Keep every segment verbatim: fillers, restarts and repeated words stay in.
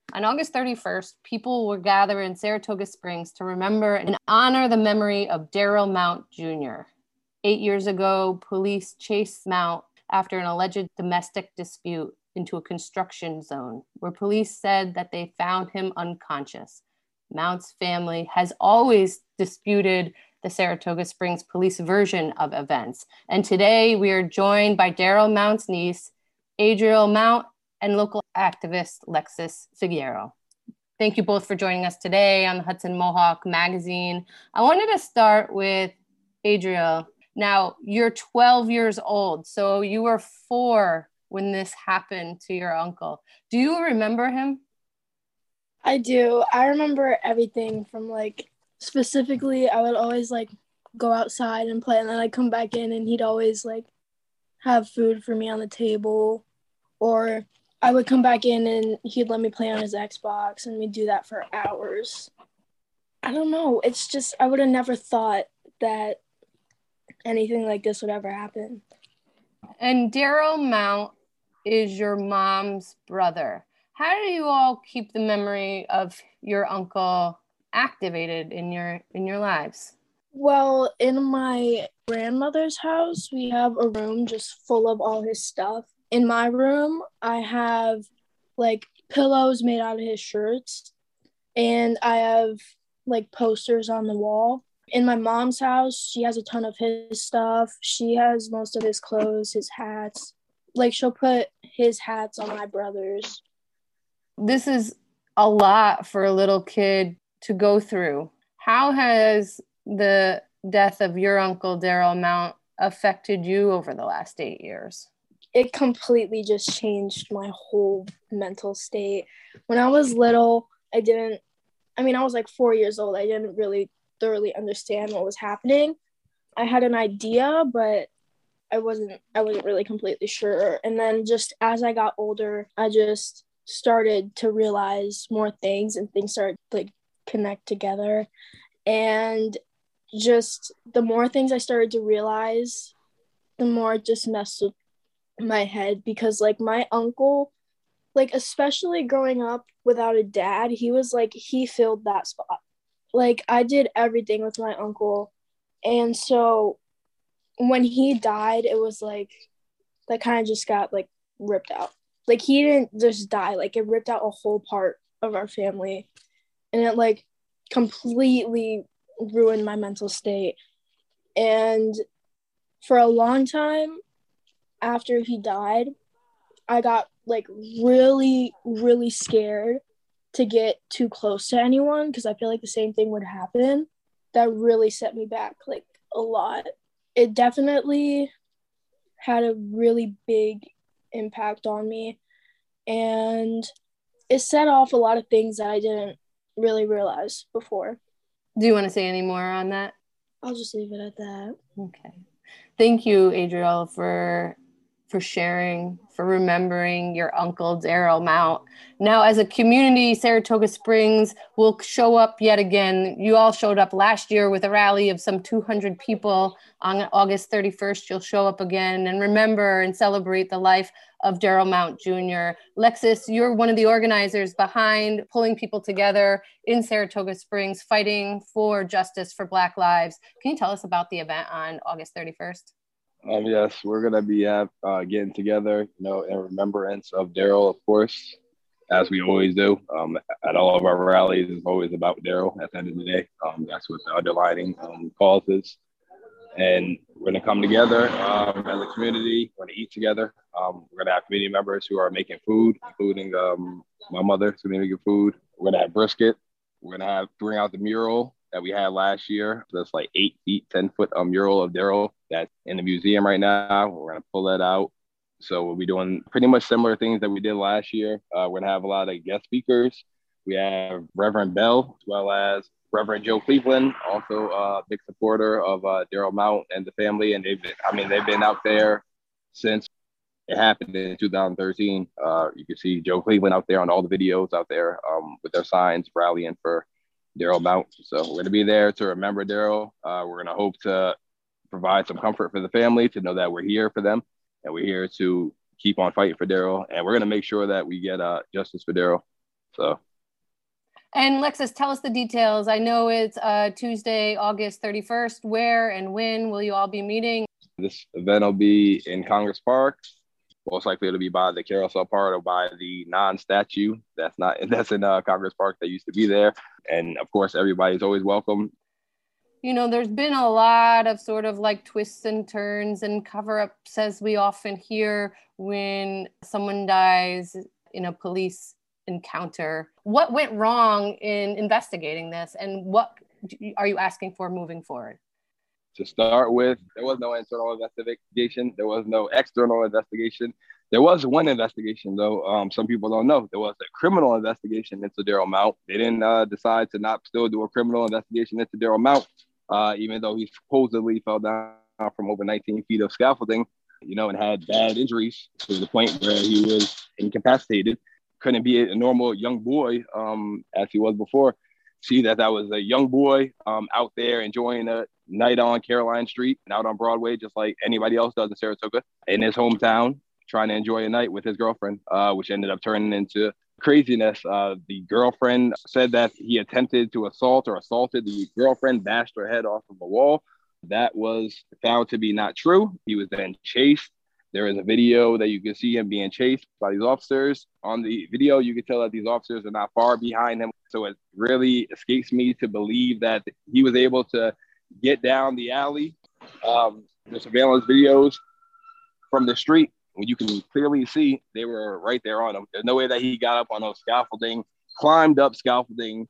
On August thirty-first, people will gather in Saratoga Springs to remember and honor the memory of Daryl Mount Junior Eight years ago, police chased Mount after an alleged domestic dispute into a construction zone, where police said that they found him unconscious. Mount's family has always disputed the Saratoga Springs police version of events. And today we are joined by Daryl Mount's niece, Adriel Mount, and local activist Lexis Figueroa. Thank you both for joining us today on the Hudson Mohawk Magazine. I wanted to start with Adriel. Now, you're twelve years old, so you were four when this happened to your uncle. Do you remember him? I do. I remember everything from, like, specifically, I would always, like, go outside and play, and then I'd come back in, and he'd always, like, have food for me on the table, or I would come back in, and he'd let me play on his Xbox, and we'd do that for hours. I don't know. It's just, I would have never thought that anything like this would ever happen. And Daryl Mount is your mom's brother. How do you all keep the memory of your uncle activated in your in your lives? Well, in my grandmother's house, we have a room just full of all his stuff. In my room, I have like pillows made out of his shirts, and I have like posters on the wall. In my mom's house, she has a ton of his stuff. She has most of his clothes, his hats. Like, she'll put his hats on my brother's. This is a lot for a little kid to go through. How has the death of your uncle, Daryl Mount, affected you over the last eight years? It completely just changed my whole mental state. When I was little, I didn't, I mean, I was like four years old. I didn't really thoroughly understand what was happening. I had an idea, but I wasn't I wasn't really completely sure. And then just as I got older, I just started to realize more things, and things started like connect together. And just the more things I started to realize, the more it just messed with my head, because like my uncle, like especially growing up without a dad, he was like, he filled that spot. Like, I did everything with my uncle. And so when he died, it was like, that kind of just got, like, ripped out. Like, he didn't just die. Like, it ripped out a whole part of our family. And it, like, completely ruined my mental state. And for a long time after he died, I got, like, really, really scared to get too close to anyone, because I feel like the same thing would happen. That really set me back like a lot. It definitely had a really big impact on me, and it set off a lot of things that I didn't really realize before. Do you want to say any more on that? I'll just leave it at that. Okay. Thank you, Adriel, for for sharing, for remembering your uncle, Daryl Mount. Now, as a community, Saratoga Springs will show up yet again. You all showed up last year with a rally of some two hundred people. On August thirty-first, you'll show up again and remember and celebrate the life of Daryl Mount Junior Lexis, you're one of the organizers behind pulling people together in Saratoga Springs, fighting for justice for Black lives. Can you tell us about the event on August thirty-first? Um, yes, we're going to be uh, uh, getting together, you know, in remembrance of Daryl, of course, as we always do. Um, at all of our rallies, it's always about Daryl at the end of the day. Um, that's what the underlining um, cause is. And we're going to come together um, as a community. We're going to eat together. Um, we're going to have community members who are making food, including um, my mother, who's making food. We're going to have brisket. We're going to have bring out the mural that we had last year. That's like eight feet, ten foot um, mural of Daryl that's in the museum right now. We're going to pull that out. So we'll be doing pretty much similar things that we did last year. Uh, we're going to have a lot of guest speakers. We have Reverend Bell, as well as Reverend Joe Cleveland, also a big supporter of uh, Daryl Mount and the family. And they've been, I mean, they've been out there since it happened in two thousand thirteen. Uh, you can see Joe Cleveland out there on all the videos out there um, with their signs rallying for Daryl Mount. So we're going to be there to remember Daryl. Uh, we're going to hope to provide some comfort for the family, to know that we're here for them and we're here to keep on fighting for Daryl. And we're going to make sure that we get uh, justice for Daryl. So. And Lexus, tell us the details. I know it's uh, Tuesday, August thirty-first. Where and when will you all be meeting? This event will be in Congress Park. Most likely it'll be by the carousel part or by the non-statue. That's not that's in uh, Congress Park that used to be there. And of course, everybody's always welcome. You know, there's been a lot of sort of like twists and turns and cover-ups, as we often hear when someone dies in a police encounter. What went wrong in investigating this, and what are you asking for moving forward? To start with, there was no internal investigation. There was no external investigation. There was one investigation, though. Um, some people don't know. There was a criminal investigation into Daryl Mount. They didn't uh, decide to not still do a criminal investigation into Daryl Mount, uh, even though he supposedly fell down from over nineteen feet of scaffolding, you know, and had bad injuries to the point where he was incapacitated. Couldn't be a normal young boy um, as he was before. See that that was a young boy um, out there enjoying a night on Caroline Street and out on Broadway, just like anybody else does in Saratoga, in his hometown, trying to enjoy a night with his girlfriend, uh, which ended up turning into craziness. Uh, the girlfriend said that he attempted to assault or assaulted the girlfriend, bashed her head off of a wall. That was found to be not true. He was then chased. There is a video that you can see him being chased by these officers. On the video, you can tell that these officers are not far behind him. So it really escapes me to believe that he was able to get down the alley. Um, the surveillance videos from the street, when you can clearly see they were right there on him. There's no way that he got up on those scaffolding, climbed up scaffolding,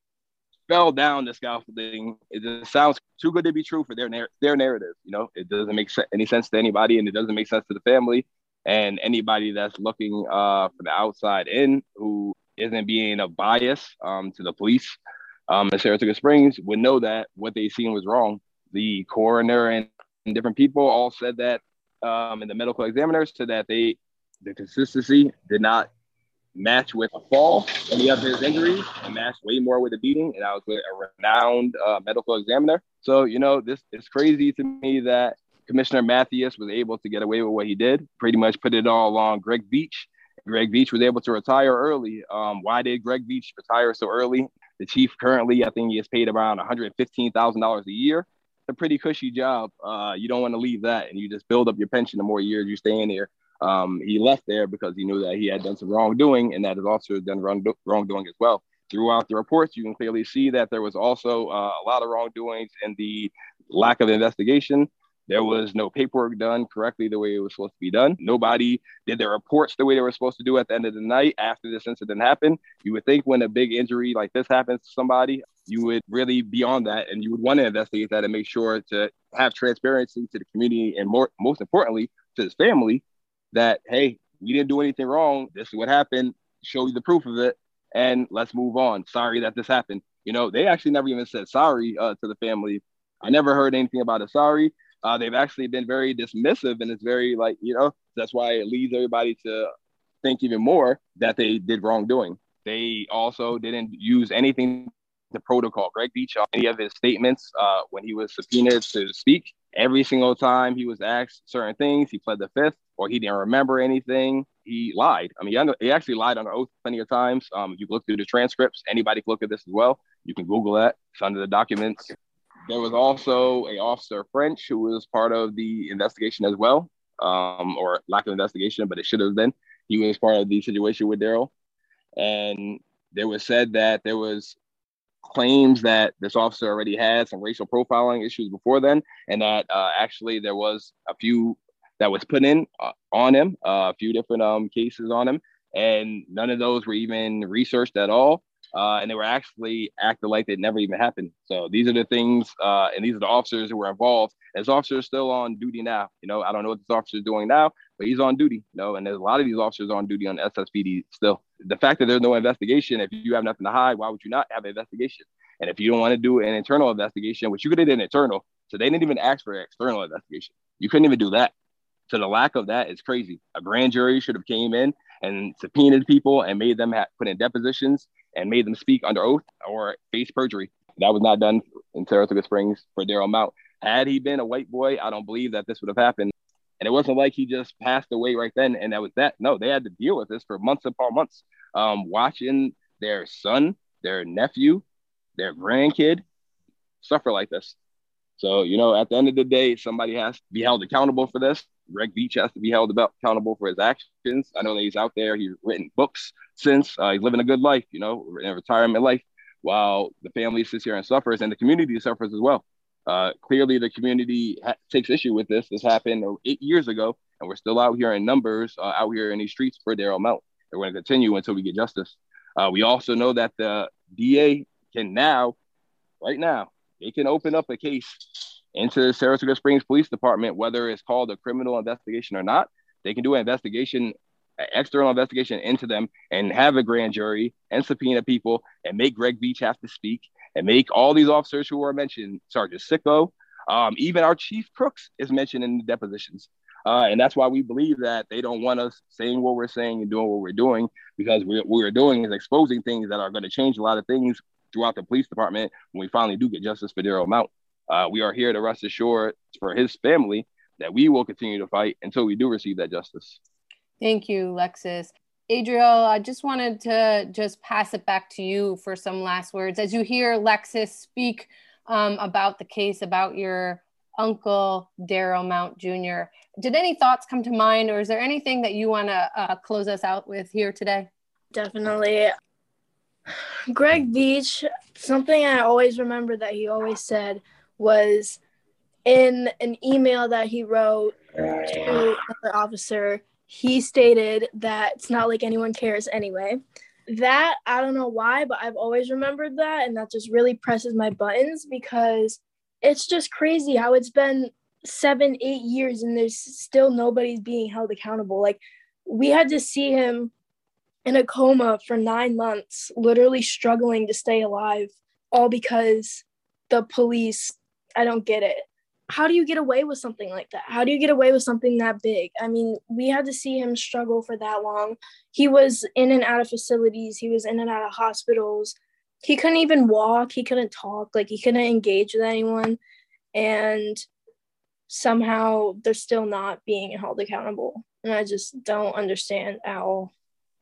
fell down the scaffolding. It just sounds too good to be true for their narr- their narrative. You know, it doesn't make se- any sense to anybody, and it doesn't make sense to the family and anybody that's looking uh, from the outside in who isn't being a bias um, to the police um, in Saratoga Springs would know that what they seen was wrong. The coroner and, and different people all said that, um, and the medical examiners said that they the consistency did not match with a fall, any of his injuries, and matched way more with a beating. And I was with a renowned uh, medical examiner. So, you know, this is crazy to me that Commissioner Mathias was able to get away with what he did, pretty much put it all on Greg Veatch. Greg Veatch was able to retire early. Um, why did Greg Veatch retire so early? The chief currently, I think he is paid around one hundred fifteen thousand dollars a year. It's a pretty cushy job. Uh, you don't want to leave that, and you just build up your pension the more years you stay in here. Um, he left there because he knew that he had done some wrongdoing and that his officers done wrong, wrongdoing as well. Throughout the reports, you can clearly see that there was also uh, a lot of wrongdoings and the lack of investigation. There was no paperwork done correctly the way it was supposed to be done. Nobody did their reports the way they were supposed to do at the end of the night after this incident happened. You would think when a big injury like this happens to somebody, you would really be on that and you would want to investigate that and make sure to have transparency to the community and more, most importantly, to his family that, hey, we didn't do anything wrong. This is what happened. Show you the proof of it and let's move on. Sorry that this happened. You know, they actually never even said sorry uh, to the family. I never heard anything about a sorry. Uh, they've actually been very dismissive, and it's very like, you know, that's why it leads everybody to think even more that they did wrongdoing. They also didn't use anything to protocol. Greg Veatch, on any of his statements uh, when he was subpoenaed to speak, every single time he was asked certain things, he pled the fifth or he didn't remember anything. He lied. I mean, he actually lied on oath plenty of times. Um, if you look through the transcripts, anybody can look at this as well. You can Google that. It's under the documents. There was also a officer French who was part of the investigation as well, um, or lack of investigation, but it should have been. He was part of the situation with Daryl. And there was said that there was claims that this officer already had some racial profiling issues before then, and that uh, actually there was a few that was put in uh, on him, uh, a few different um, cases on him, and none of those were even researched at all. Uh, and they were actually acting like it never even happened. So these are the things, uh, and these are the officers who were involved. This officer is still on duty now. You know, I don't know what this officer is doing now, but he's on duty. You know, and there's a lot of these officers on duty on S S P D still. The fact that there's no investigation, if you have nothing to hide, why would you not have an investigation? And if you don't want to do an internal investigation, which you could have done internal, so they didn't even ask for an external investigation. You couldn't even do that. So the lack of that is crazy. A grand jury should have came in and subpoenaed people and made them have, put in depositions and made them speak under oath or face perjury. That was not done in Saratoga Springs for Daryl Mount. Had he been a white boy, I don't believe that this would have happened. And it wasn't like he just passed away right then and that was that. No, they had to deal with this for months upon months, um, watching their son, their nephew, their grandkid suffer like this. So, you know, at the end of the day, somebody has to be held accountable for this. Greg Beach has to be held about, accountable for his actions. I know that he's out there. He's written books since. Uh, he's living a good life, you know, in a retirement life, while the family sits here and suffers, and the community suffers as well. Uh, clearly, the community ha- takes issue with this. This happened eight years ago, and we're still out here in numbers, uh, out here in these streets for Daryl Mount. And we're going to continue until we get justice. Uh, we also know that the D A can now, right now, they can open up a case into the Saratoga Springs Police Department, whether it's called a criminal investigation or not. They can do an investigation, an external investigation into them, and have a grand jury and subpoena people and make Greg Beach have to speak and make all these officers who are mentioned, Sergeant Sicko, um, even our Chief Crooks is mentioned in the depositions. Uh, and that's why we believe that they don't want us saying what we're saying and doing what we're doing, because we, what we're doing is exposing things that are going to change a lot of things throughout the police department when we finally do get justice for Daryl Mount. Uh, we are here to rest assured for his family that we will continue to fight until we do receive that justice. Thank you, Lexus. Adriel, I just wanted to just pass it back to you for some last words. As you hear Lexus speak um, about the case, about your uncle, Daryl Mount Junior, did any thoughts come to mind, or is there anything that you want to uh, close us out with here today? Definitely. Greg Beach, something I always remember that he always said was in an email that he wrote to another officer, he stated that it's not like anyone cares anyway. That, I don't know why, but I've always remembered that, and that just really presses my buttons, because it's just crazy how it's been seven, eight years and there's still nobody's being held accountable. Like, we had to see him in a coma for nine months, literally struggling to stay alive, all because the police, I don't get it. How do you get away with something like that? How do you get away with something that big? I mean, we had to see him struggle for that long. He was in and out of facilities. He was in and out of hospitals. He couldn't even walk. He couldn't talk. Like, he couldn't engage with anyone. And somehow they're still not being held accountable. And I just don't understand at all.